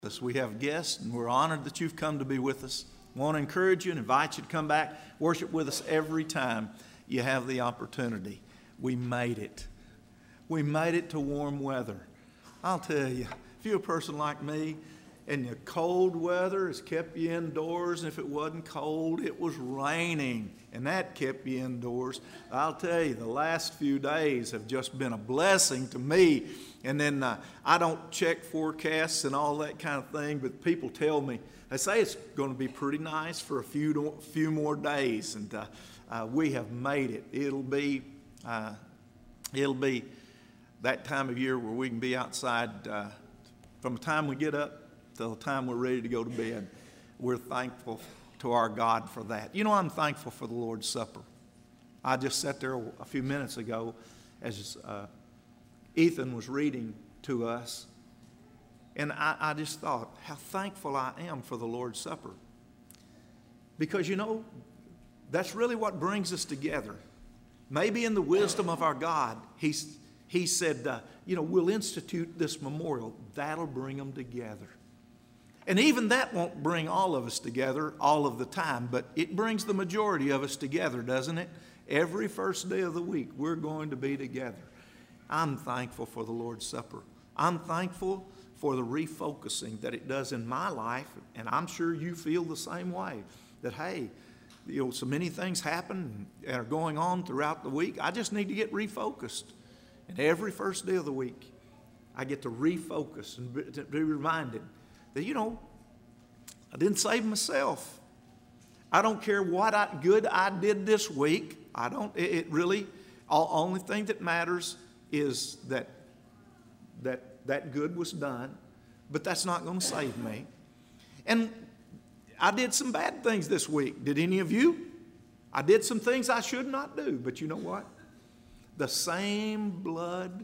We have guests, and we're honored that you've come to be with us. I want to encourage you and invite you to come back, worship with us every time you have the opportunity. We made it. We made it to warm weather. I'll tell you, if you're a person like me, and the cold weather has kept you indoors, and if it wasn't cold, it was raining, and that kept you indoors. I'll tell you, the last few days have just been a blessing to me. And then I don't check forecasts and all that kind of thing, but people tell me, they say it's going to be pretty nice for a few more days, and we have made it. It'll be that time of year where we can be outside from the time we get up till the time we're ready to go to bed. We're thankful to our God for that. You know, I'm thankful for the Lord's Supper. I just sat there a few minutes ago as Ethan was reading to us, and I just thought how thankful I am for the Lord's Supper. Because, you know, that's really what brings us together. Maybe in the wisdom of our God, He said, we'll institute this memorial. That'll bring them together. And even that won't bring all of us together all of the time, but it brings the majority of us together, doesn't it? Every first day of the week, we're going to be together. I'm thankful for the Lord's Supper. I'm thankful for the refocusing that it does in my life, and I'm sure you feel the same way, that, hey, so many things happen and are going on throughout the week. I just need to get refocused. And every first day of the week, I get to refocus and be reminded that, I didn't save myself. I don't care what good I did this week. Only thing that matters is that good was done, but that's not going to save me. And I did some bad things this week. Did any of you? I did some things I should not do, but you know what? The same blood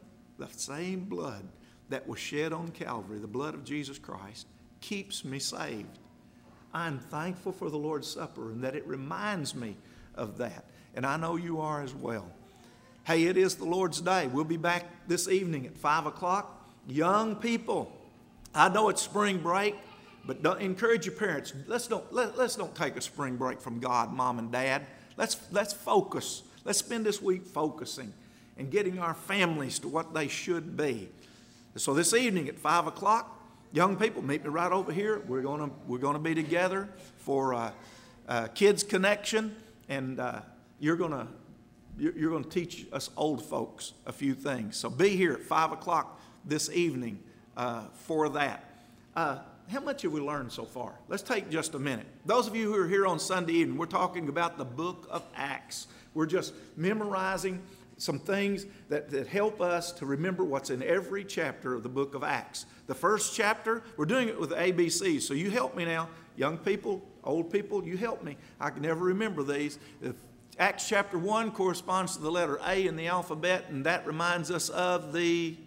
that was shed on Calvary, the blood of Jesus Christ, keeps me saved. I'm thankful for the Lord's Supper and that it reminds me of that. And I know you are as well. Hey, it is the Lord's Day. We'll be back this evening at 5 o'clock. Young people, I know it's spring break, but encourage your parents. Let's don't take a spring break from God, Mom and Dad. Let's focus. Let's spend this week focusing and getting our families to what they should be. So this evening at 5 o'clock, young people, meet me right over here. We're going to be together for Kids Connection, and you're going to teach us old folks a few things. So be here at 5 o'clock this evening for that. How much have we learned so far? Let's take just a minute. Those of you who are here on Sunday evening, we're talking about the book of Acts. We're just memorizing some things that help us to remember what's in every chapter of the book of Acts. The first chapter, we're doing it with ABCs, so you help me now. Young people, old people, you help me. I can never remember these. Acts chapter 1 corresponds to the letter A in the alphabet, and that reminds us of the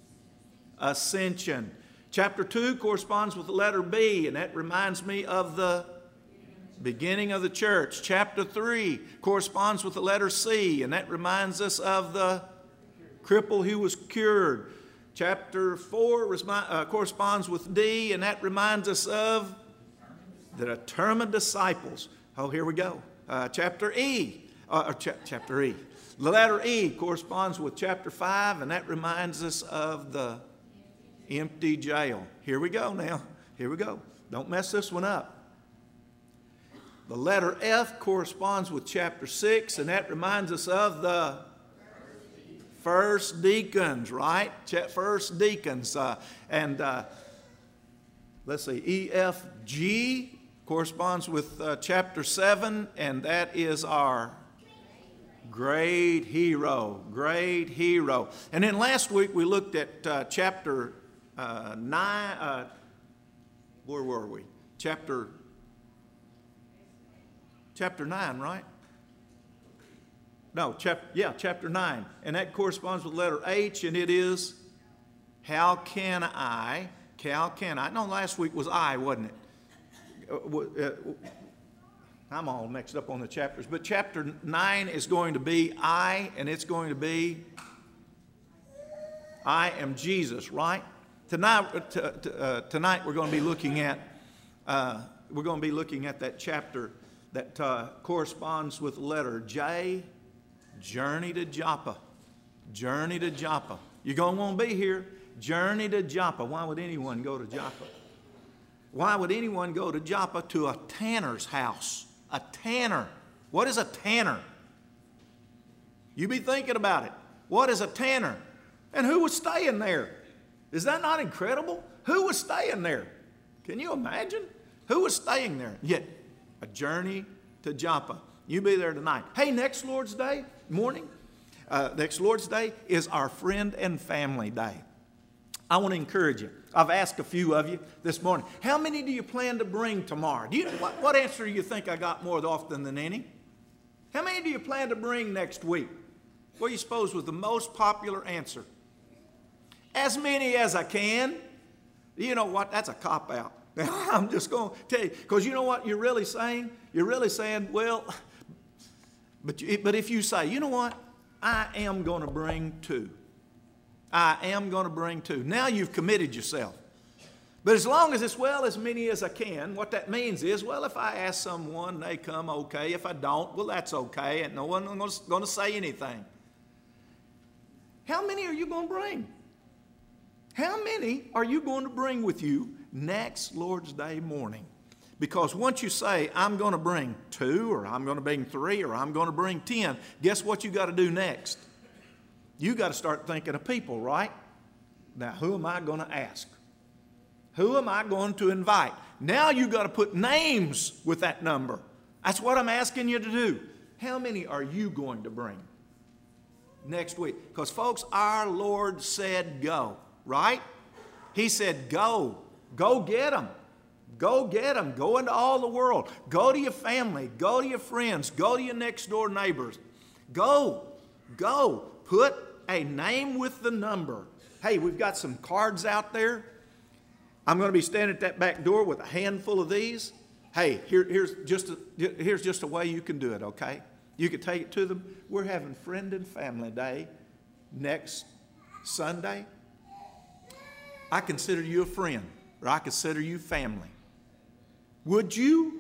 ascension. Chapter 2 corresponds with the letter B, and that reminds me of the beginning of the church. Chapter 3 corresponds with the letter C, and that reminds us of the cripple who was cured. Chapter 4 corresponds with D, and that reminds us of the determined disciples. Oh, here we go. Chapter E. The letter E corresponds with chapter 5, and that reminds us of the empty jail. Here we go now. Here we go. Don't mess this one up. The letter F corresponds with chapter 6, and that reminds us of the first deacons, right? First deacons. Let's see, EFG corresponds with chapter 7, and that is our great hero. And then last week we looked at chapter 9. Where were we? Chapter 9, right? No, chapter 9. And that corresponds with the letter H, and it is, how can I? No, last week was I, wasn't it? I'm all mixed up on the chapters. But chapter 9 is going to be I, and it's going to be, I am Jesus, right? Tonight we're going to be looking at that chapter that corresponds with the letter J, journey to Joppa. Journey to Joppa. You're going to want to be here. Journey to Joppa. Why would anyone go to Joppa? Why would anyone go to Joppa to a tanner's house? A tanner. What is a tanner? You be thinking about it. What is a tanner? And who was staying there? Is that not incredible? Who was staying there? Can you imagine? Who was staying there? Yet, a journey to Joppa. You be there tonight. Hey, next Lord's Day morning, next Lord's Day is our friend and family day. I want to encourage you. I've asked a few of you this morning, how many do you plan to bring tomorrow? What answer do you think I got more often than any? How many do you plan to bring next week? What do you suppose was the most popular answer? As many as I can. You know what? That's a cop-out. I'm just going to tell you. Because you know what you're really saying? You're really saying, well, but if you say, you know what? I am going to bring 2. I am going to bring 2. Now you've committed yourself. But as long as it's, well, as many as I can, what that means is, well, if I ask someone, they come, okay. If I don't, well, that's okay. And no one's going to say anything. How many are you going to bring? How many are you going to bring with you next Lord's Day morning? Because once you say, I'm going to bring 2, or I'm going to bring 3, or I'm going to bring 10, guess what you got to do next? You got to start thinking of people, right? Now, who am I going to ask? Who am I going to invite? Now you got to put names with that number. That's what I'm asking you to do. How many are you going to bring next week? Because, folks, our Lord said go, right? He said go. Go get them. Go get them. Go into all the world. Go to your family. Go to your friends. Go to your next door neighbors. Go. Go. Put a name with the number. Hey, we've got some cards out there. I'm going to be standing at that back door with a handful of these. Hey, here's just a way you can do it, okay? You can take it to them. We're having Friend and Family Day next Sunday. I consider you a friend, or I consider you family. Would you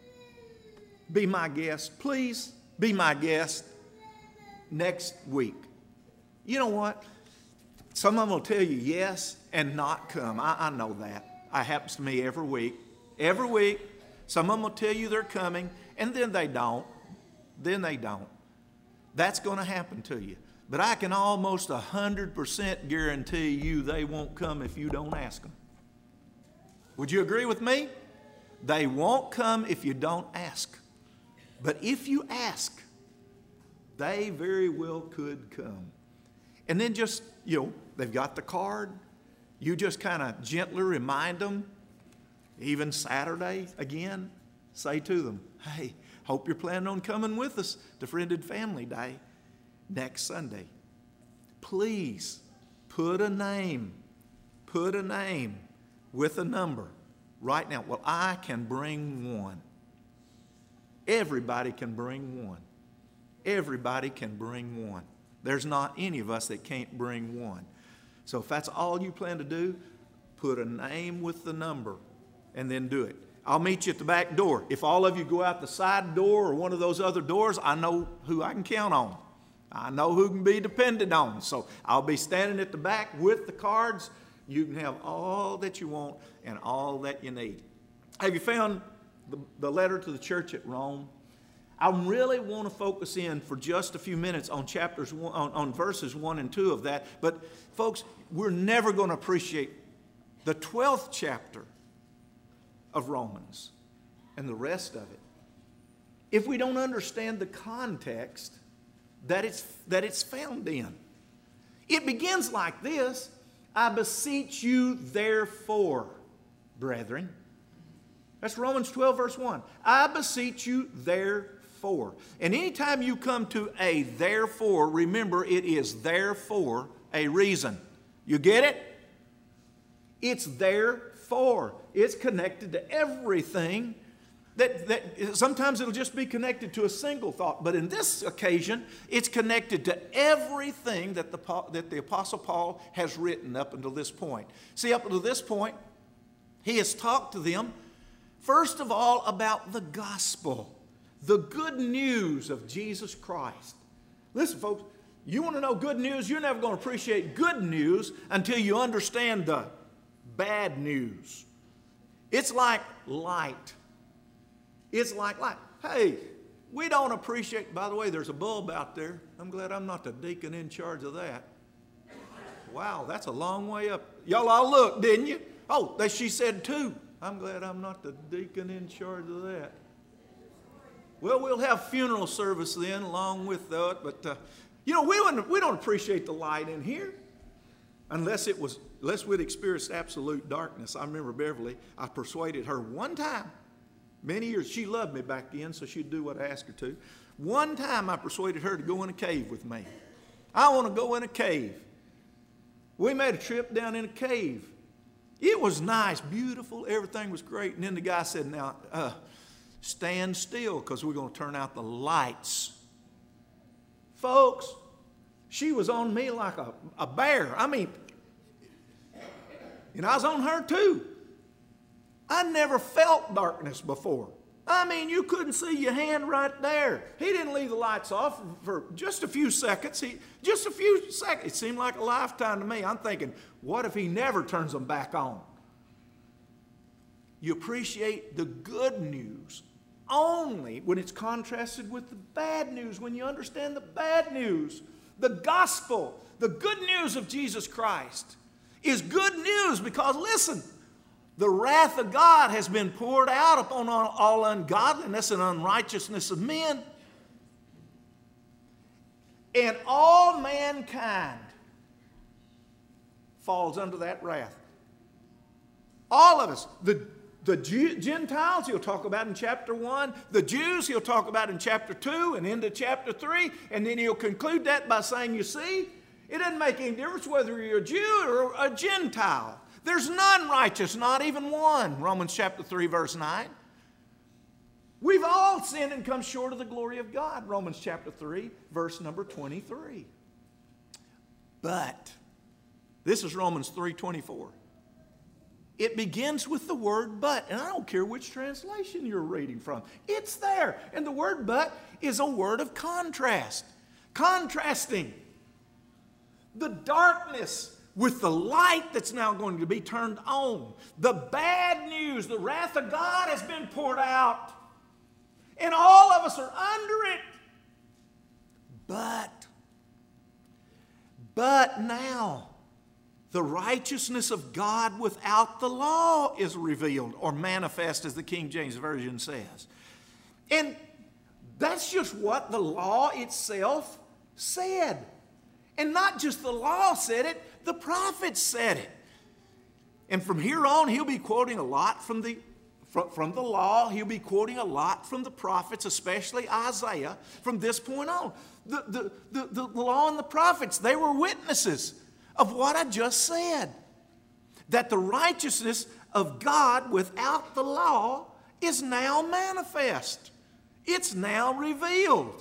be my guest? Please be my guest next week. You know what? Some of them will tell you yes and not come. I know that. It happens to me every week. Every week, some of them will tell you they're coming, and then they don't. Then they don't. That's going to happen to you. But I can almost 100% guarantee you they won't come if you don't ask them. Would you agree with me? They won't come if you don't ask. But if you ask, they very well could come. And then just, they've got the card. You just kind of gently remind them, even Saturday again, say to them, hey, hope you're planning on coming with us to Friend and Family Day next Sunday. Please put a name with a number right now. Well, I can bring 1. Everybody can bring 1. Everybody can bring 1. There's not any of us that can't bring 1. So if that's all you plan to do, put a name with the number and then do it. I'll meet you at the back door. If all of you go out the side door or one of those other doors, I know who I can count on. I know who can be depended on. So I'll be standing at the back with the cards. You can have all that you want and all that you need. Have you found the letter to the church at Rome? I really want to focus in for just a few minutes on on verses 1 and 2 of that. But folks, we're never going to appreciate the 12th chapter of Romans and the rest of it if we don't understand the context that it's found in. It begins like this: I beseech you therefore, brethren. That's Romans 12 verse 1. I beseech you therefore. And anytime you come to a therefore, remember it is there for a reason. You get it? It's there for. It's connected to everything that sometimes it'll just be connected to a single thought, but in this occasion, it's connected to everything that the Apostle Paul has written up until this point. See, up until this point, he has talked to them, first of all, about the gospel, the good news of Jesus Christ. Listen, folks, you want to know good news? You're never going to appreciate good news until you understand the bad news. It's like light. It's like light. Hey, we don't appreciate, by the way, there's a bulb out there. I'm glad I'm not the deacon in charge of that. Wow, that's a long way up. Y'all all looked, didn't you? Oh, she said 2. I'm glad I'm not the deacon in charge of that. Well, we'll have funeral service then along with that, but we don't appreciate the light in here unless we'd experienced absolute darkness. I remember Beverly, I persuaded her one time, many years, she loved me back then, so she'd do what I asked her to. One time I persuaded her to go in a cave with me. I want to go in a cave. We made a trip down in a cave. It was nice, beautiful, everything was great. And then the guy said, now, stand still because we're going to turn out the lights. Folks, she was on me like a bear. I mean, and I was on her too. I never felt darkness before. I mean, you couldn't see your hand right there. He didn't leave the lights off for just a few seconds. Just a few seconds. It seemed like a lifetime to me. I'm thinking, what if he never turns them back on? You appreciate the good news only when it's contrasted with the bad news, when you understand the bad news. The gospel, the good news of Jesus Christ is good news because, listen, the wrath of God has been poured out upon all ungodliness and unrighteousness of men. And all mankind falls under that wrath. All of us. The Gentiles he'll talk about in chapter 1. The Jews he'll talk about in chapter 2 and into chapter 3. And then he'll conclude that by saying, you see, it doesn't make any difference whether you're a Jew or a Gentile. There's none righteous, not even one. Romans chapter 3, verse 9. We've all sinned and come short of the glory of God. Romans chapter 3, verse number 23. But, this is Romans 3:24. It begins with the word but, and I don't care which translation you're reading from. It's there. And the word but is a word of contrast. Contrasting the darkness with the light that's now going to be turned on. The bad news, the wrath of God has been poured out. And all of us are under it. But now, the righteousness of God without the law is revealed, or manifest, as the King James Version says. And that's just what the law itself said. And not just the law said it, the prophets said it. And from here on, he'll be quoting a lot from the law. He'll be quoting a lot from the prophets, especially Isaiah, from this point on. The law and the prophets, they were witnesses of what I just said. That the righteousness of God without the law is now manifest. It's now revealed.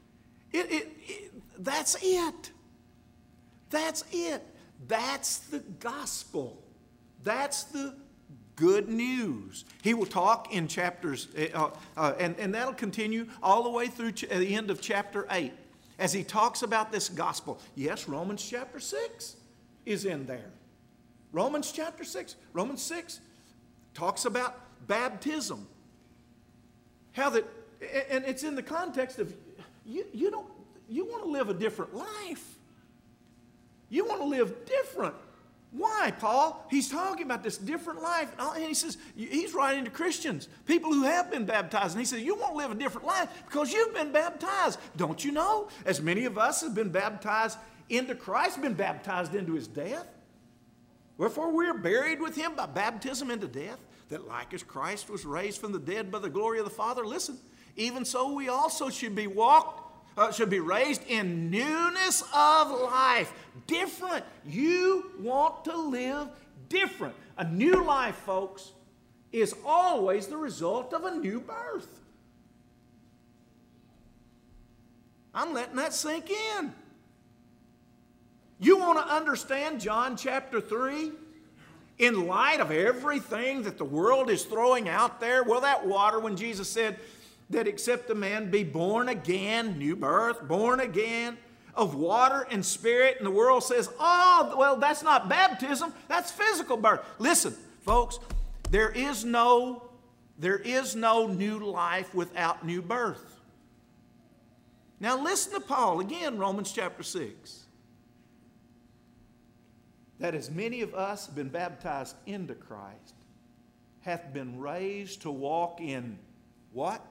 That's it. That's it. That's the gospel. That's the good news. He will talk in chapters, and that'll continue all the way through the end of chapter 8 as he talks about this gospel. Yes, Romans chapter 6 is in there. Romans chapter 6. Romans 6 talks about baptism. How that, and it's in the context of you want to live a different life. You want to live different. Why, Paul? He's talking about this different life. And he says, he's writing to Christians, people who have been baptized. And he says, you want to live a different life because you've been baptized. Don't you know? As many of us have been baptized into Christ, been baptized into his death. Wherefore we are buried with him by baptism into death, that like as Christ was raised from the dead by the glory of the Father, listen, even so we also should be raised in newness of life. Different. You want to live different. A new life, folks, is always the result of a new birth. I'm letting that sink in. You want to understand John chapter 3? In light of everything that the world is throwing out there, well, that water, when Jesus said that except a man be born again, new birth, born again, of water and spirit, and the world says, oh, well, that's not baptism, that's physical birth. Listen, folks, there is no new life without new birth. Now listen to Paul again, Romans chapter 6. That as many of us have been baptized into Christ, hath been raised to walk in what?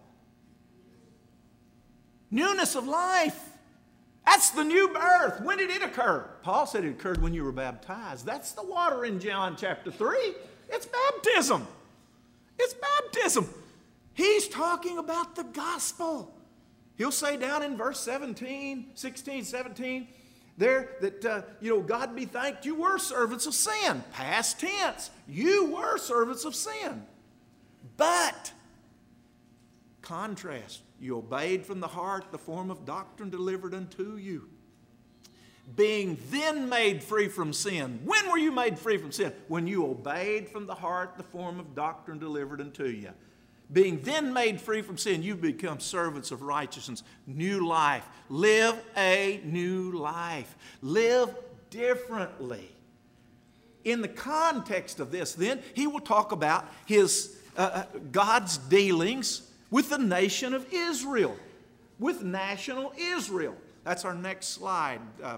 Newness of life. That's the new birth. When did it occur? Paul said it occurred when you were baptized. That's the water in John chapter 3. It's baptism. It's baptism. He's talking about the gospel. He'll say down in verse 16, 17, there that, God be thanked, you were servants of sin. Past tense. You were servants of sin. But, contrast, you obeyed from the heart the form of doctrine delivered unto you. Being then made free from sin. When were you made free from sin? When you obeyed from the heart the form of doctrine delivered unto you. Being then made free from sin, you become servants of righteousness. New life. Live a new life. Live differently. In the context of this, then, he will talk about his God's dealings with the nation of Israel. With national Israel. That's our next slide.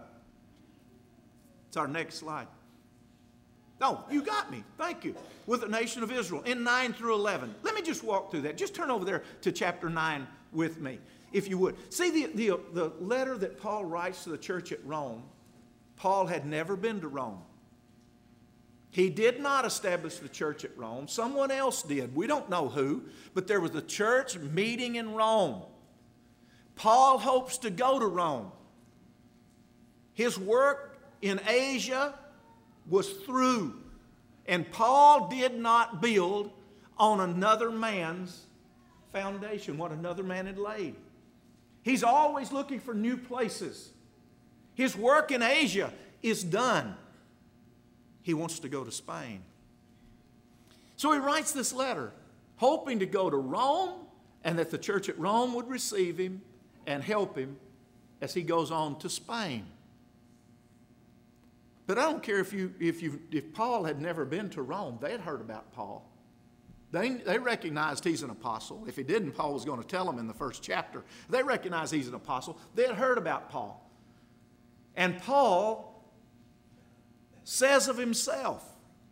It's our next slide. Oh, you got me. Thank you. With the nation of Israel in 9 through 11. Let me just walk through that. Just turn over there to chapter 9 with me, if you would. See the letter that Paul writes to the church at Rome. Paul had never been to Rome. He did not establish the church at Rome. Someone else did. We don't know who, but there was a church meeting in Rome. Paul hopes to go to Rome. His work in Asia was through. And Paul did not build on another man's foundation, what another man had laid. He's always looking for new places. His work in Asia is done. He wants to go to Spain. So he writes this letter, hoping to go to Rome and that the church at Rome would receive him and help him as he goes on to Spain. But I don't care if Paul had never been to Rome, they had heard about Paul. They recognized he's an apostle. If he didn't, Paul was going to tell them in the first chapter. They recognized he's an apostle. They had heard about Paul. And Paul says of himself,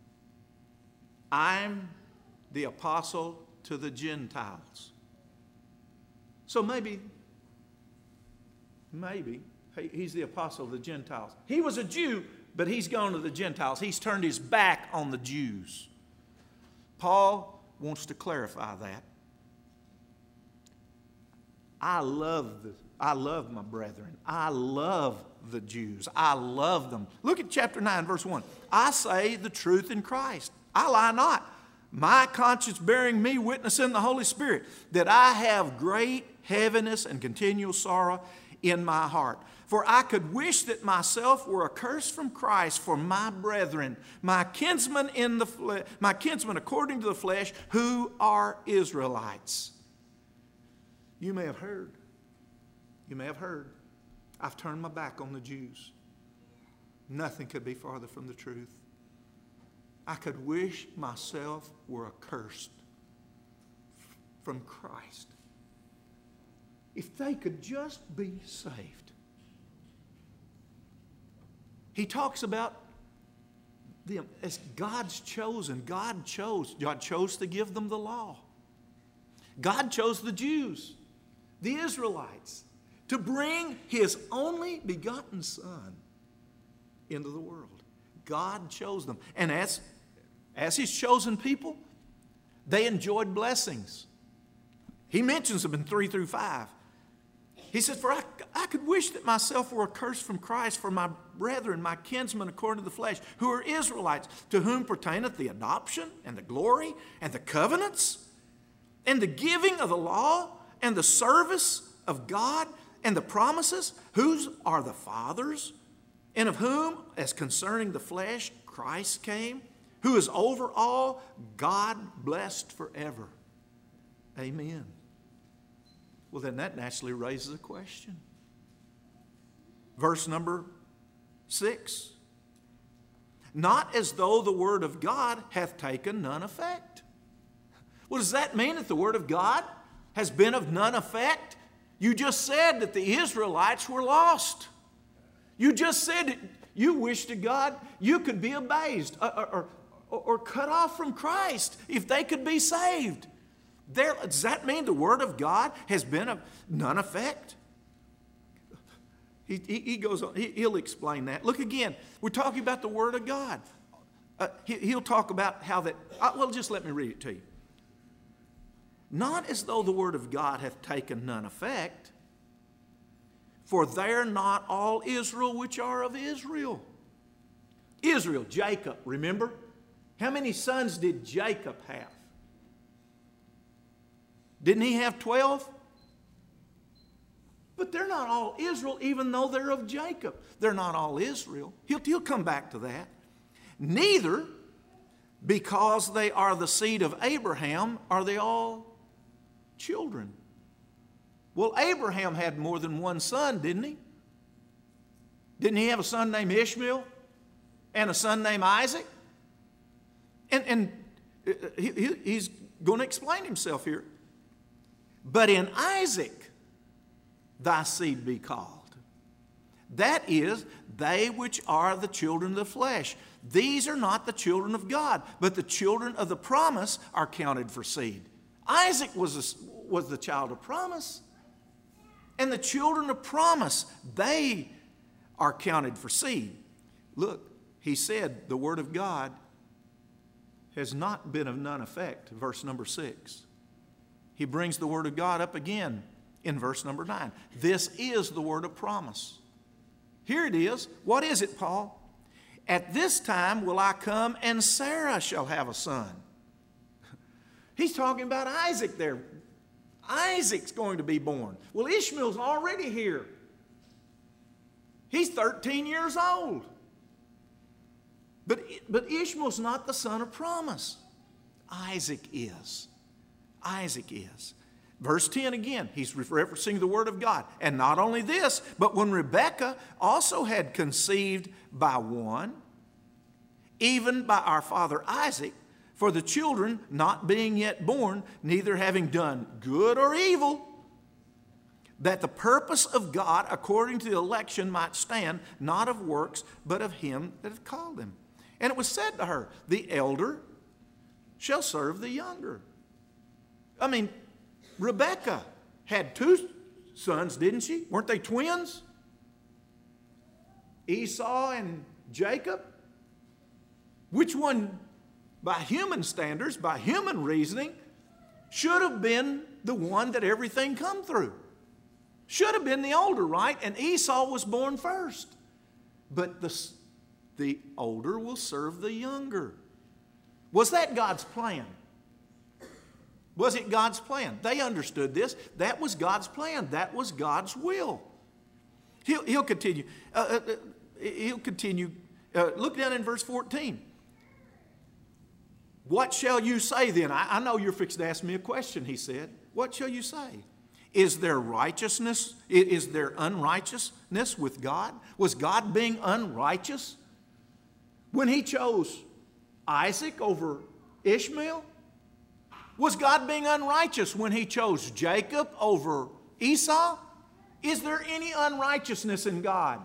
I'm the apostle to the Gentiles. So maybe he's the apostle of the Gentiles. He was a Jew, but he's gone to the Gentiles. He's turned his back on the Jews. Paul wants to clarify that. I love my brethren. I love the Jews. I love them. Look at chapter 9, verse 1. I say the truth in Christ. I lie not. My conscience bearing me witness in the Holy Spirit that I have great heaviness and continual sorrow in my heart. For I could wish that myself were accursed from Christ for my brethren, my kinsmen according to the flesh, who are Israelites. You may have heard. I've turned my back on the Jews. Nothing could be farther from the truth. I could wish myself were accursed from Christ. If they could just be saved. He talks about them as God's chosen. God chose to give them the law. God chose the Jews, the Israelites, to bring His only begotten Son into the world. God chose them. And as His chosen people, they enjoyed blessings. He mentions them in 3 through 5. He says, for I could wish that myself were accursed from Christ for my brethren, my kinsmen according to the flesh, who are Israelites, to whom pertaineth the adoption and the glory and the covenants and the giving of the law and the service of God and the promises, whose are the fathers, and of whom, as concerning the flesh, Christ came, who is over all, God blessed forever. Amen. Well, then that naturally raises a question. Verse number 6. Not as though the word of God hath taken none effect. Well, does that mean that the word of God has been of none effect? You just said that the Israelites were lost. You just said that you wish to God you could be abased or cut off from Christ if they could be saved. Does that mean the Word of God has been of none effect? He goes on, he'll explain that. Look again, we're talking about the Word of God. He'll talk about how that, well, just let me read it to you. Not as though the Word of God hath taken none effect, for they're not all Israel which are of Israel. Israel, Jacob, remember? How many sons did Jacob have? Didn't he have 12? But they're not all Israel, even though they're of Jacob. They're not all Israel. He'll come back to that. Neither, because they are the seed of Abraham, are they all children. Well, Abraham had more than one son, didn't he? Didn't he have a son named Ishmael and a son named Isaac? And he's going to explain himself here. But in Isaac thy seed be called. That is, they which are the children of the flesh. These are not the children of God, but the children of the promise are counted for seed. Isaac was the child of promise. And the children of promise, they are counted for seed. Look, he said the word of God has not been of none effect, verse number 6. He brings the word of God up again in verse number 9. This is the word of promise. Here it is. What is it, Paul? At this time will I come, and Sarah shall have a son. He's talking about Isaac there. Isaac's going to be born. Well, Ishmael's already here. He's 13 years old. But Ishmael's not the son of promise. Isaac is. Isaac is. Verse 10 again, he's referencing the word of God. And not only this, but when Rebekah also had conceived by one, even by our father Isaac, for the children not being yet born, neither having done good or evil, that the purpose of God according to the election might stand, not of works, but of him that hath called them. And it was said to her, the elder shall serve the younger. I mean, Rebekah had two sons, didn't she? Weren't they twins? Esau and Jacob. Which one, by human standards, by human reasoning, should have been the one that everything come through? Should have been the older, right? And Esau was born first. But the older will serve the younger. Was that God's plan? Was it God's plan? They understood this. That was God's plan. That was God's will. He'll continue. He'll continue. Look down in verse 14. What shall you say then? I know you're fixed to ask me a question, he said. What shall you say? Is there righteousness? Is there unrighteousness with God? Was God being unrighteous when he chose Isaac over Ishmael? Was God being unrighteous when he chose Jacob over Esau? Is there any unrighteousness in God?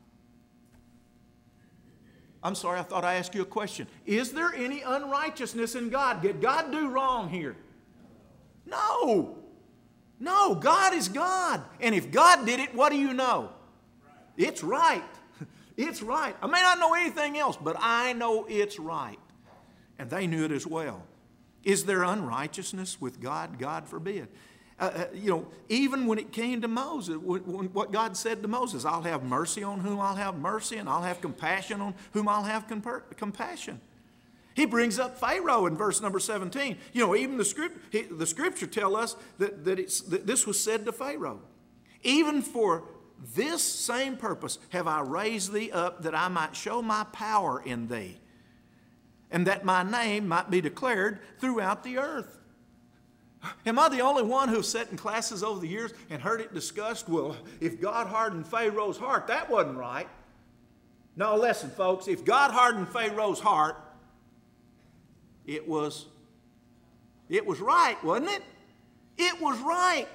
I'm sorry, I thought I asked you a question. Is there any unrighteousness in God? Did God do wrong here? No. No, God is God. And if God did it, what do you know? It's right. It's right. I may not know anything else, but I know it's right. And they knew it as well. Is there unrighteousness with God? God forbid. Even when it came to Moses, what God said to Moses, I'll have mercy on whom I'll have mercy, and I'll have compassion on whom I'll have compassion. He brings up Pharaoh in verse number 17. Even the scripture tell us that this was said to Pharaoh. Even for this same purpose have I raised thee up, that I might show my power in thee, and that my name might be declared throughout the earth. Am I the only one who's sat in classes over the years and heard it discussed? Well, if God hardened Pharaoh's heart, that wasn't right. No, listen, folks. If God hardened Pharaoh's heart, it was right, wasn't it? It was right.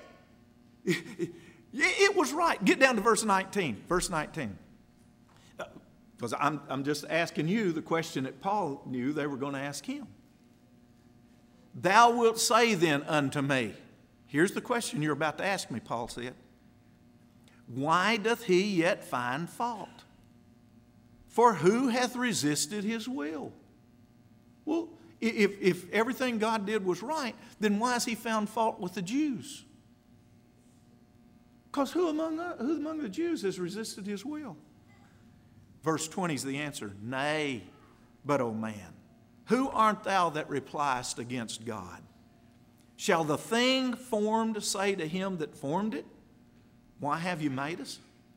It was right. Get down to verse 19. Verse 19. Because I'm just asking you the question that Paul knew they were going to ask him. Thou wilt say then unto me. Here's the question you're about to ask me, Paul said. Why doth he yet find fault? For who hath resisted his will? Well, if everything God did was right, then why has he found fault with the Jews? Because who among the Jews has resisted his will? Verse 20 is the answer. Nay, but, O man, who art thou that repliest against God? Shall the thing formed say to him that formed it, why have you made us?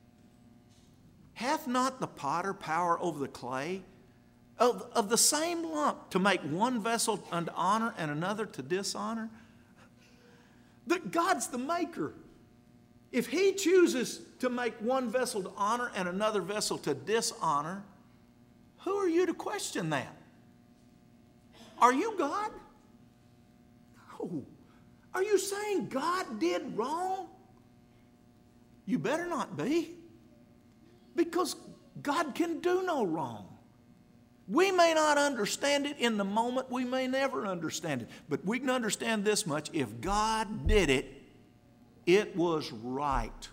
Hath not the potter power over the clay of the same lump to make one vessel unto honor and another to dishonor? God's the maker. If he chooses to make one vessel to honor and another vessel to dishonor, who are you to question that? Are you God? No. Are you saying God did wrong? You better not be. Because God can do no wrong. We may not understand it in the moment. We may never understand it. But we can understand this much. If God did it, it was right.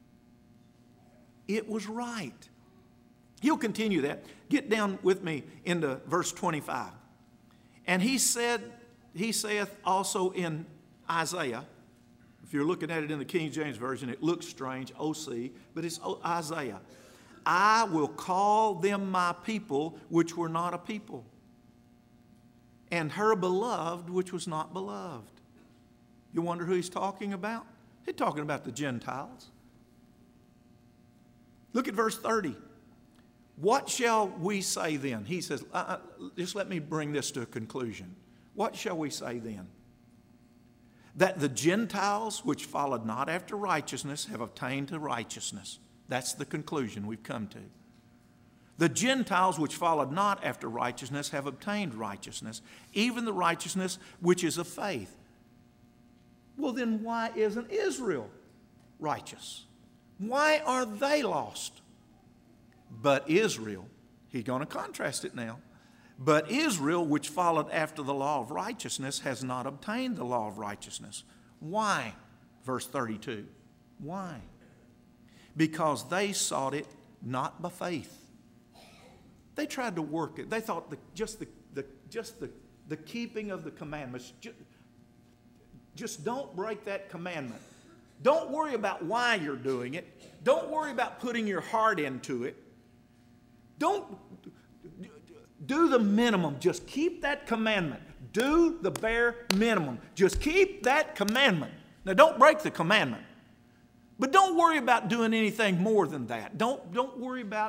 It was right. He'll continue that. Get down with me into verse 25. And he saith also in Isaiah, if you're looking at it in the King James Version, it looks strange, OC, but it's Isaiah. I will call them my people, which were not a people, and her beloved, which was not beloved. You wonder who he's talking about? He's talking about the Gentiles. Look at verse 30. What shall we say then? He says, just let me bring this to a conclusion. What shall we say then? That the Gentiles which followed not after righteousness have obtained to righteousness. That's the conclusion we've come to. The Gentiles which followed not after righteousness have obtained righteousness, even the righteousness which is of faith. Well, then why isn't Israel righteous? Why are they lost? But Israel, he's going to contrast it now. But Israel, which followed after the law of righteousness, has not obtained the law of righteousness. Why? Verse 32. Why? Because they sought it not by faith. They tried to work it. They thought just the keeping of the commandments. Just don't break that commandment. Don't worry about why you're doing it. Don't worry about putting your heart into it. Don't do the minimum. Just keep that commandment. Do the bare minimum. Just keep that commandment. Now, don't break the commandment. But don't worry about doing anything more than that. Don't worry about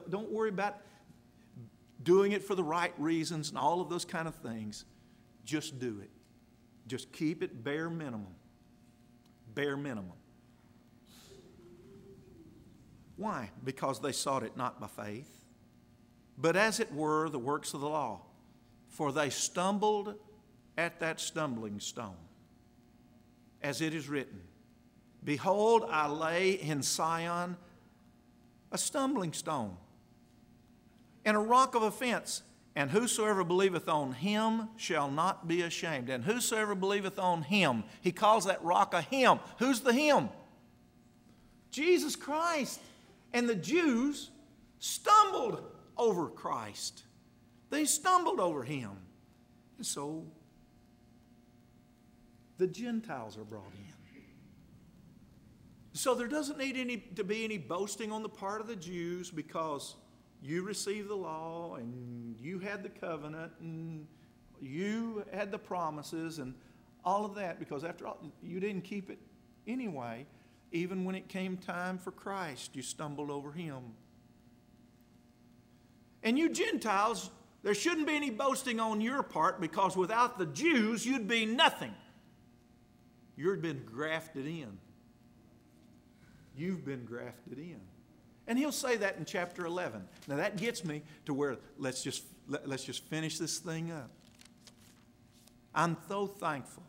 doing it for the right reasons and all of those kind of things. Just do it. Just keep it bare minimum. Bare minimum. Why? Because they sought it not by faith, but as it were the works of the law. For they stumbled at that stumbling stone. As it is written, behold, I lay in Sion a stumbling stone and a rock of offense, and whosoever believeth on him shall not be ashamed. And whosoever believeth on him, he calls that rock a him. Who's the him? Jesus Christ. And the Jews stumbled over Christ. They stumbled over him. And so the Gentiles are brought in. So there doesn't need to be any boasting on the part of the Jews because you received the law and you had the covenant and you had the promises and all of that, because after all, you didn't keep it anyway. Even when it came time for Christ, you stumbled over him. And you Gentiles, there shouldn't be any boasting on your part, because without the Jews, you'd be nothing. You've been grafted in. You've been grafted in. And he'll say that in chapter 11. Now that gets me to where let's just finish this thing up. I'm so thankful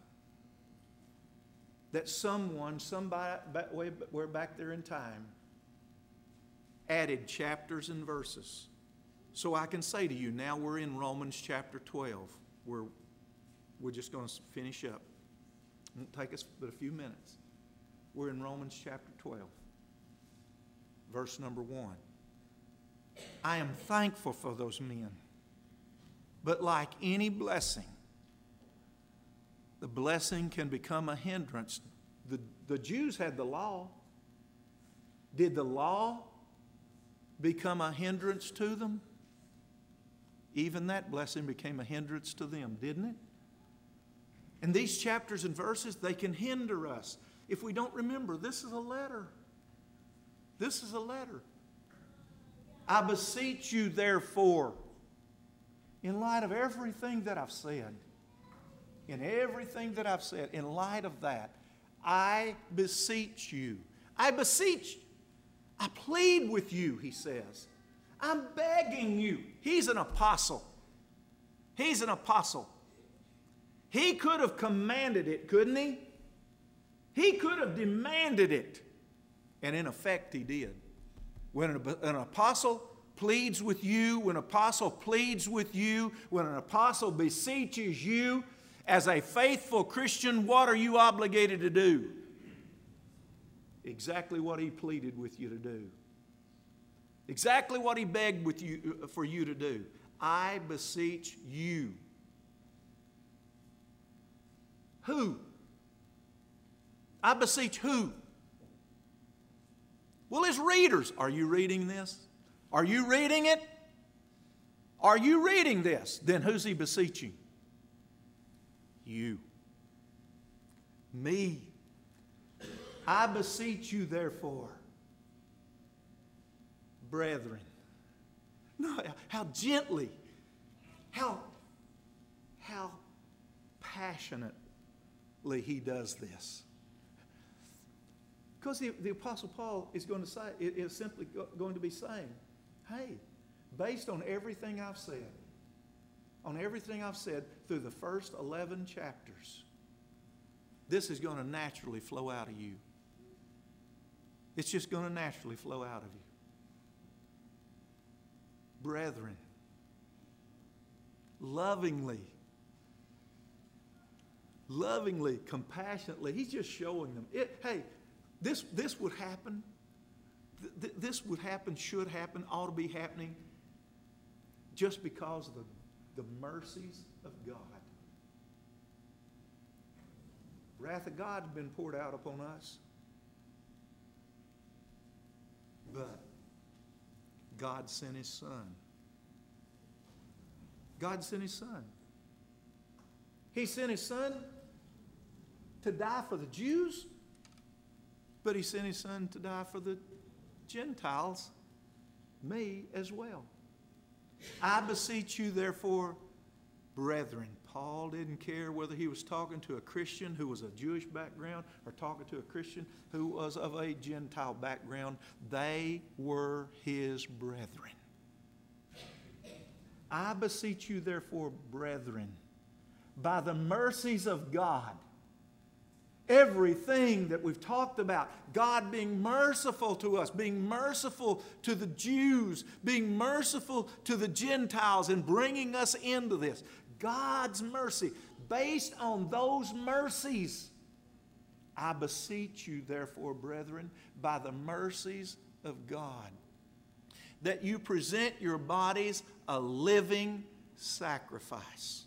that somebody way back there in time, added chapters and verses. So I can say to you, now we're in Romans chapter 12. We're just going to finish up. It won't take us but a few minutes. We're in Romans chapter 12, verse number 1. I am thankful for those men, but like any blessing, the blessing can become a hindrance. The Jews had the law. Did the law become a hindrance to them? Even that blessing became a hindrance to them, didn't it? And these chapters and verses, they can hinder us. If we don't remember, this is a letter. This is a letter. I beseech you, therefore, in light of everything that I've said, in light of that, I beseech you. I plead with you, he says. I'm begging you. He's an apostle. He's an apostle. He could have commanded it, couldn't he? He could have demanded it. And in effect, he did. When an apostle pleads with you, when an apostle pleads with you, when an apostle beseeches you, as a faithful Christian, what are you obligated to do? Exactly what he pleaded with you to do. Exactly what he begged for you to do. I beseech you. Who? I beseech who? Well, his readers. Are you reading this? Are you reading it? Are you reading this? Then who's he beseeching? You. Me. I beseech you, therefore, brethren. No, how gently, how passionately he does this. Because the Apostle Paul is going to say, is simply going to be saying, hey, based on everything I've said, through the first 11 chapters, this is going to naturally flow out of you. It's just going to naturally flow out of you. Brethren, lovingly, compassionately, he's just showing them. Hey, this would happen. This would happen, should happen, ought to be happening just because of the mercies of God. Wrath of God has been poured out upon us. But God sent his Son. God sent his Son. He sent his Son to die for the Jews, but he sent his Son to die for the Gentiles, me as well. I beseech you, therefore, brethren. Paul didn't care whether he was talking to a Christian who was a Jewish background or talking to a Christian who was of a Gentile background. They were his brethren. I beseech you, therefore, brethren, by the mercies of God, everything that we've talked about, God being merciful to us, being merciful to the Jews, being merciful to the Gentiles, and bringing us into this. God's mercy. Based on those mercies, I beseech you, therefore, brethren, by the mercies of God, that you present your bodies a living sacrifice.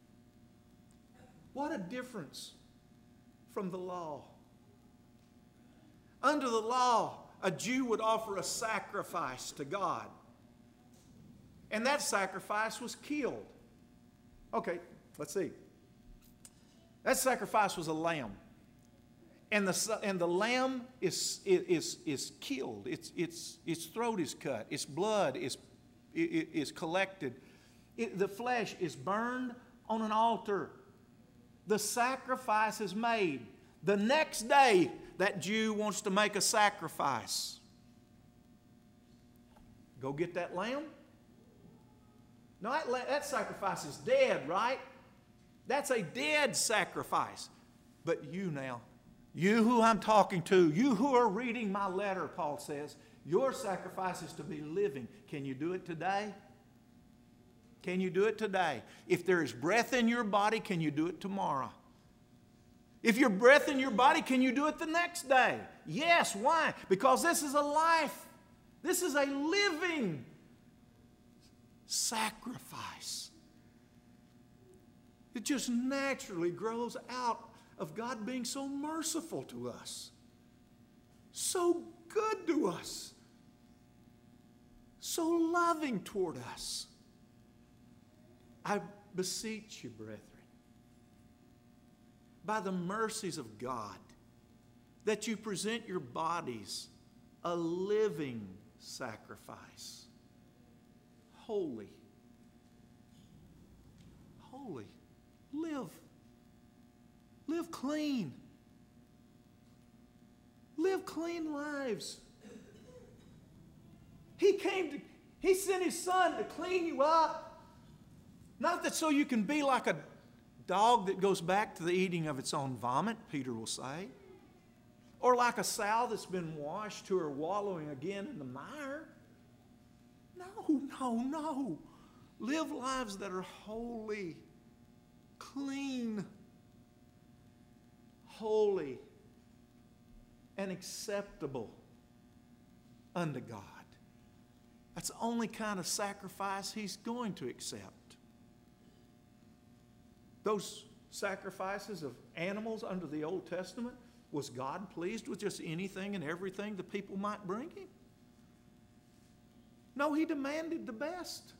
What a difference from the law. Under the law, a Jew would offer a sacrifice to God. And that sacrifice was killed. Okay, let's see. That sacrifice was a lamb. And the lamb is killed. Its throat is cut. Its blood is collected. The flesh is burned on an altar. The sacrifice is made. The next day, that Jew wants to make a sacrifice. Go get that lamb? No, that sacrifice is dead, right? That's a dead sacrifice. But you now, you who I'm talking to, you who are reading my letter, Paul says, your sacrifice is to be living. Can you do it today? Can you do it today? If there is breath in your body, can you do it tomorrow? If your breath in your body, can you do it the next day? Yes. Why? Because this is a life. This is a living sacrifice. It just naturally grows out of God being so merciful to us, so good to us, so loving toward us. I beseech you, brethren, by the mercies of God, that you present your bodies a living sacrifice, holy. Live clean. Live clean lives. He sent His Son to clean you up. Not that so you can be like a dog that goes back to the eating of its own vomit, Peter will say. Or like a sow that's been washed to her wallowing again in the mire. No. Live lives that are holy, clean, holy, and acceptable unto God. That's the only kind of sacrifice He's going to accept. Those sacrifices of animals under the Old Testament, was God pleased with just anything and everything the people might bring Him? No, He demanded the best.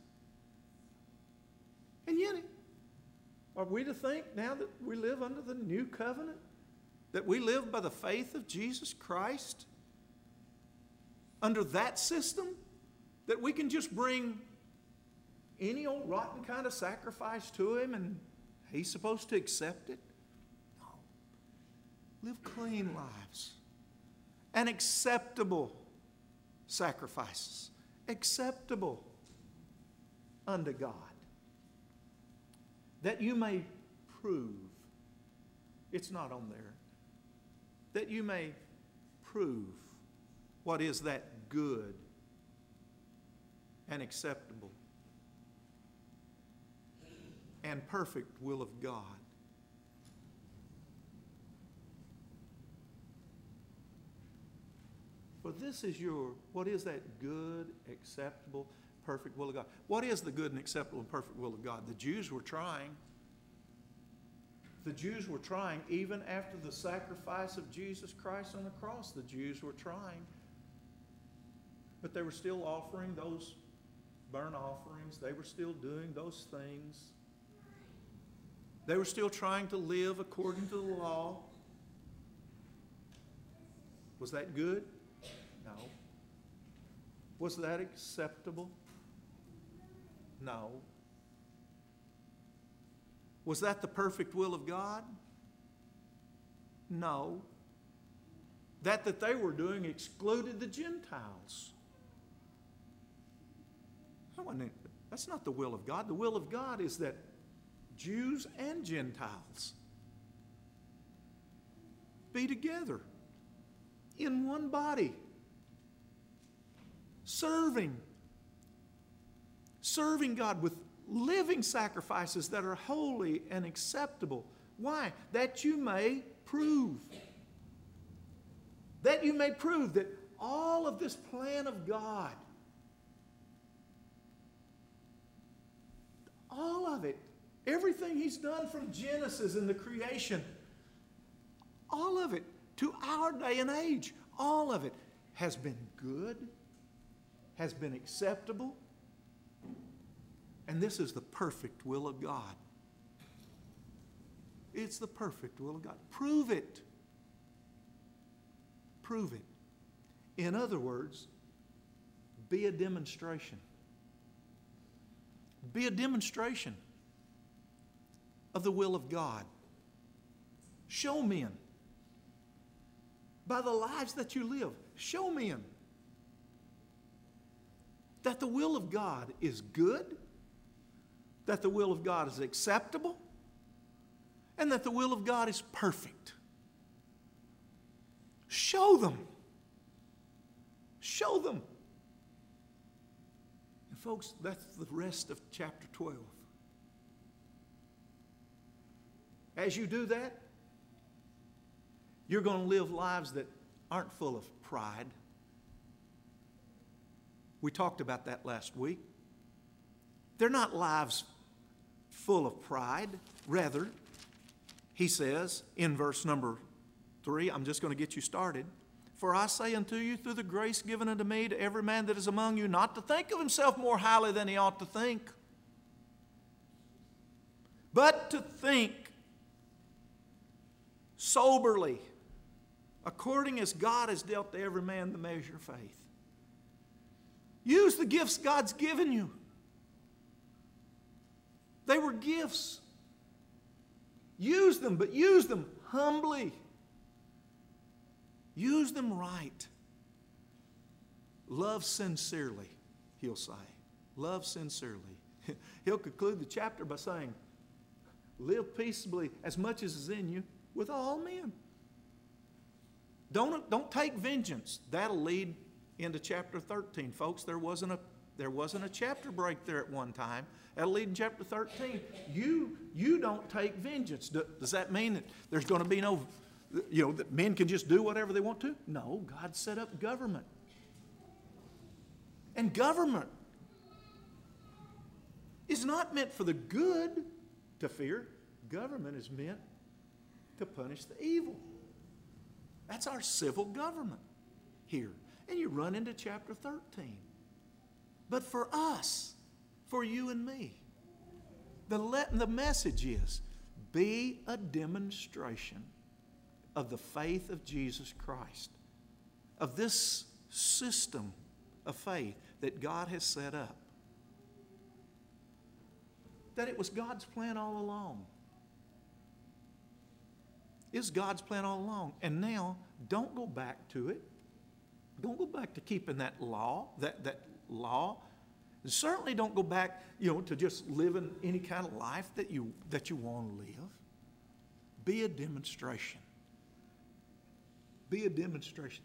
And yet, are we to think now that we live under the new covenant, that we live by the faith of Jesus Christ, under that system, that we can just bring any old rotten kind of sacrifice to Him and He's supposed to accept it? No. Live clean lives and acceptable sacrifices, acceptable unto God, that you may prove, it's not on there, that you may prove what is that good and acceptable and perfect will of God. For this is what is that good, acceptable, perfect will of God? What is the good and acceptable and perfect will of God? The Jews were trying. The Jews were trying, even after the sacrifice of Jesus Christ on the cross, the Jews were trying. But they were still offering those burnt offerings. They were still doing those things. They were still trying to live according to the law. Was that good? No. Was that acceptable? No. Was that the perfect will of God? No. That they were doing excluded the Gentiles. That's not the will of God. The will of God is that Jews and Gentiles be together in one body, serving God with living sacrifices that are holy and acceptable. Why? That you may prove. That you may prove that all of this plan of God, all of it, everything He's done from Genesis and the creation, all of it to our day and age, all of it has been good, has been acceptable, and this is the perfect will of God. It's the perfect will of God. Prove it. Prove it. In other words, be a demonstration. Be a demonstration of the will of God. Show men. By the lives that you live, show men that the will of God is good, that the will of God is acceptable, and that the will of God is perfect. Show them. Show them. And folks, that's the rest of chapter 12. As you do that, you're going to live lives that aren't full of pride. We talked about that last week. They're not lives full of pride. Rather, he says in verse number 3, I'm just going to get you started. For I say unto you, through the grace given unto me, to every man that is among you, not to think of himself more highly than he ought to think, but to think soberly, according as God has dealt to every man the measure of faith. Use the gifts God's given you. They were gifts. Use them, but use them humbly. Use them right. Love sincerely, he'll say. Love sincerely. He'll conclude the chapter by saying, live peaceably as much as is in you with all men. Don't take vengeance. That'll lead into chapter 13. Folks, there wasn't a chapter break there at one time. That'll lead in chapter 13. You don't take vengeance. Does that mean that there's going to be no, that men can just do whatever they want to? No, God set up government. And government is not meant for the good to fear. Government is meant to punish the evil. That's our civil government here. And you run into chapter 13. But for us, for you and me, the message is, be a demonstration of the faith of Jesus Christ, of this system of faith that God has set up. That it was God's plan all along. It's God's plan all along. And now, don't go back to it. Don't go back to keeping that law, that law. And certainly don't go back, to just living any kind of life that you want to live. Be a demonstration. Be a demonstration.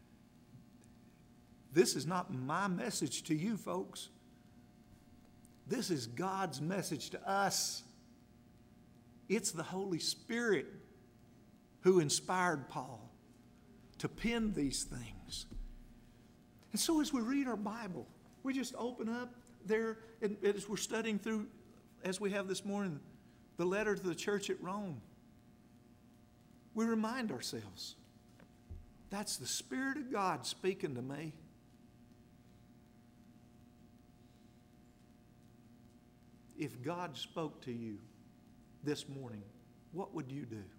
This is not my message to you, folks. This is God's message to us. It's the Holy Spirit who inspired Paul to pen these things. And so as we read our Bible, we just open up there, and as we're studying through, as we have this morning, the letter to the church at Rome, we remind ourselves, that's the Spirit of God speaking to me. If God spoke to you this morning, what would you do?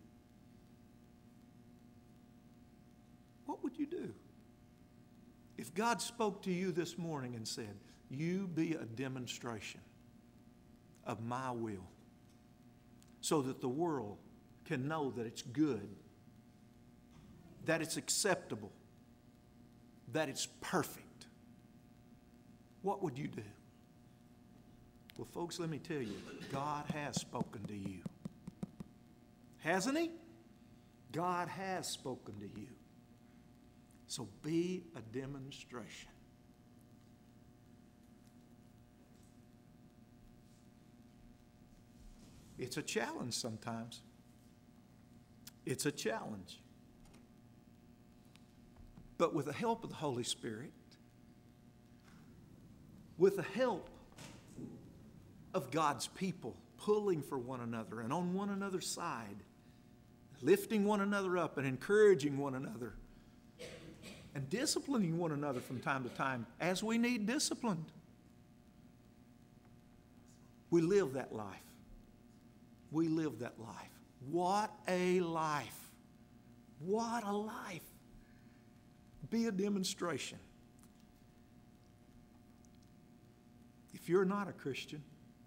What would you do? If God spoke to you this morning and said, you be a demonstration of my will so that the world can know that it's good, that it's acceptable, that it's perfect, what would you do? Well, folks, let me tell you, God has spoken to you. Hasn't He? God has spoken to you. So be a demonstration. It's a challenge sometimes. It's a challenge. But with the help of the Holy Spirit, with the help of God's people pulling for one another and on one another's side, lifting one another up and encouraging one another, and disciplining one another from time to time as we need disciplined. We live that life. We live that life. What a life. What a life. Be a demonstration. If you're not a Christian,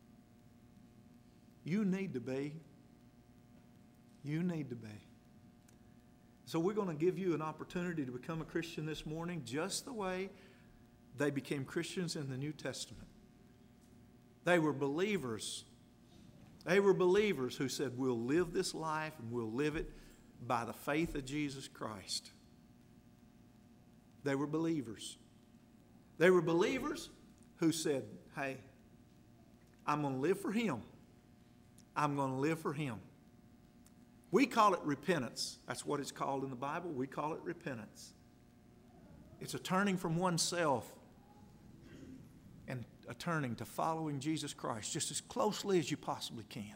you need to be. You need to be. So we're going to give you an opportunity to become a Christian this morning just the way they became Christians in the New Testament. They were believers. They were believers who said, we'll live this life and we'll live it by the faith of Jesus Christ. They were believers. They were believers who said, hey, I'm going to live for Him. I'm going to live for Him. We call it repentance. That's what it's called in the Bible. We call it repentance. It's a turning from oneself and a turning to following Jesus Christ just as closely as you possibly can.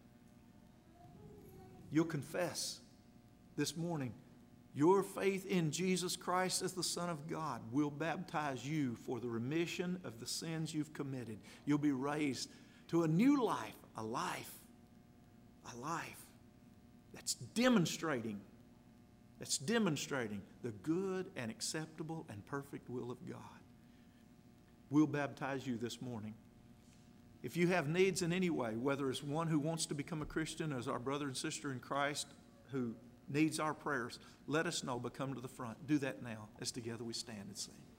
You'll confess this morning your faith in Jesus Christ as the Son of God will baptize you for the remission of the sins you've committed. You'll be raised to a new life, a life that's demonstrating the good and acceptable and perfect will of God. We'll baptize you this morning. If you have needs in any way, whether it's one who wants to become a Christian as our brother and sister in Christ who needs our prayers, let us know, but come to the front. Do that now as together we stand and sing.